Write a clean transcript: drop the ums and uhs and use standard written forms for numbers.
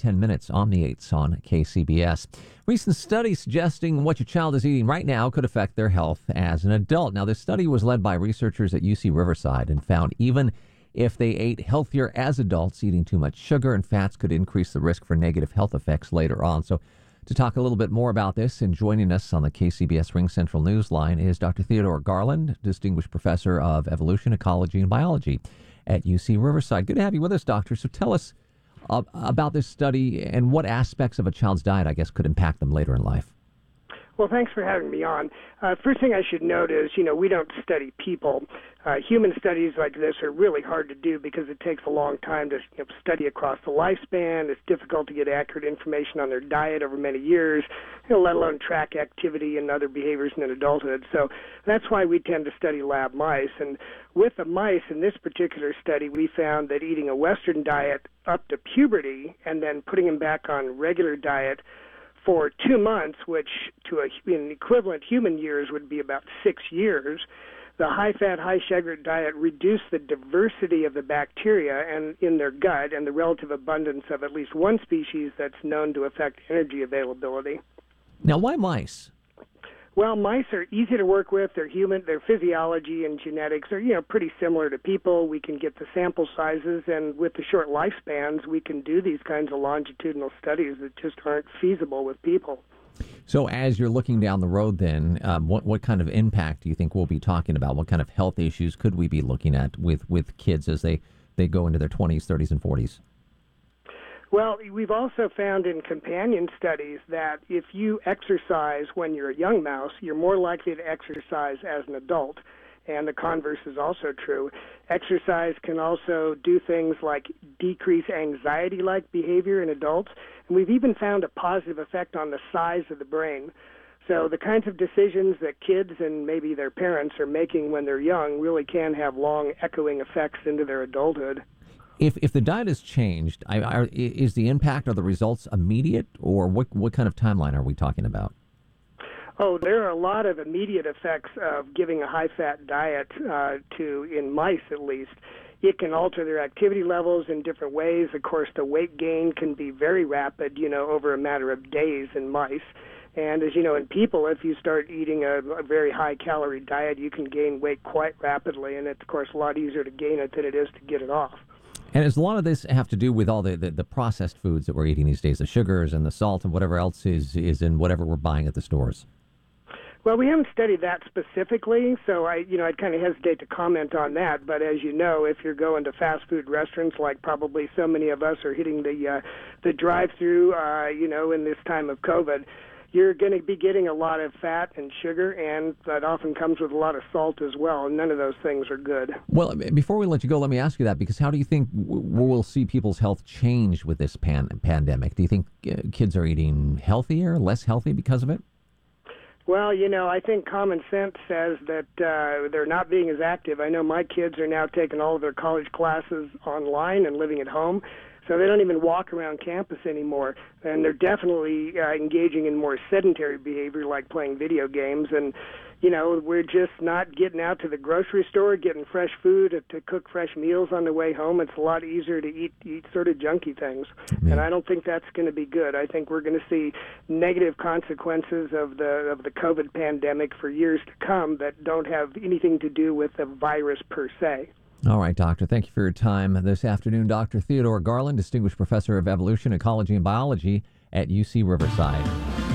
10 minutes on the 8s on KCBS. Recent study suggesting what your child is eating right now could affect their health as an adult. Now, this study was led by researchers at UC Riverside and found even if they ate healthier as adults, eating too much sugar and fats could increase the risk for negative health effects later on. So to talk a little bit more about this and joining us on the KCBS Ring Central Newsline is Dr. Theodore Garland, Distinguished Professor of Evolution, Ecology, and Biology at UC Riverside. Good to have you with us, Doctor. So tell us about this study and what aspects of a child's diet, I guess, could impact them later in life. Well, thanks for having me on. First thing I should note is, we don't study people. Human studies like this are really hard to do because it takes a long time to study across the lifespan. It's difficult to get accurate information on their diet over many years, let alone track activity and other behaviors in adulthood. So that's why we tend to study lab mice. And with the mice in this particular study, we found that eating a Western diet up to puberty and then putting them back on regular diet for 2 months, which in equivalent human years would be about 6 years, the high-fat, high-sugar diet reduced the diversity of the bacteria and in their gut and the relative abundance of at least one species that's known to affect energy availability. Now, why mice? Well, mice are easy to work with. They're human. Their physiology and genetics are, pretty similar to people. We can get the sample sizes, and with the short lifespans, we can do these kinds of longitudinal studies that just aren't feasible with people. So as you're looking down the road then, what kind of impact do you think we'll be talking about? What kind of health issues could we be looking at with kids as they go into their 20s, 30s, and 40s? Well, we've also found in companion studies that if you exercise when you're a young mouse, you're more likely to exercise as an adult. And the converse is also true. Exercise can also do things like decrease anxiety-like behavior in adults. And we've even found a positive effect on the size of the brain. So the kinds of decisions that kids and maybe their parents are making when they're young really can have long echoing effects into their adulthood. If the diet is changed, is the impact or the results immediate, or what kind of timeline are we talking about? Oh, there are a lot of immediate effects of giving a high-fat diet in mice at least. It can alter their activity levels in different ways. Of course, the weight gain can be very rapid, over a matter of days in mice. And as you know, in people, if you start eating a very high-calorie diet, you can gain weight quite rapidly, and it's, of course, a lot easier to gain it than it is to get it off. And does a lot of this have to do with all the processed foods that we're eating these days, the sugars and the salt and whatever else is in whatever we're buying at the stores? Well, we haven't studied that specifically, so I'd kind of hesitate to comment on that. But as you know, if you're going to fast food restaurants, like probably so many of us are hitting the drive-through, in this time of COVID, you're going to be getting a lot of fat and sugar, and that often comes with a lot of salt as well, and none of those things are good. Well, before we let you go, let me ask you that, because how do you think we'll see people's health change with this pandemic? Do you think kids are eating healthier, less healthy because of it? Well, I think common sense says that they're not being as active. I know my kids are now taking all of their college classes online and living at home, so they don't even walk around campus anymore. And they're definitely engaging in more sedentary behavior like playing video games. And, we're just not getting out to the grocery store, getting fresh food to cook fresh meals on the way home. It's a lot easier to eat sort of junky things. And I don't think that's going to be good. I think we're going to see negative consequences of the COVID pandemic for years to come that don't have anything to do with the virus per se. All right, Doctor. Thank you for your time this afternoon. Dr. Theodore Garland, Distinguished Professor of Evolution, Ecology, and Biology at UC Riverside.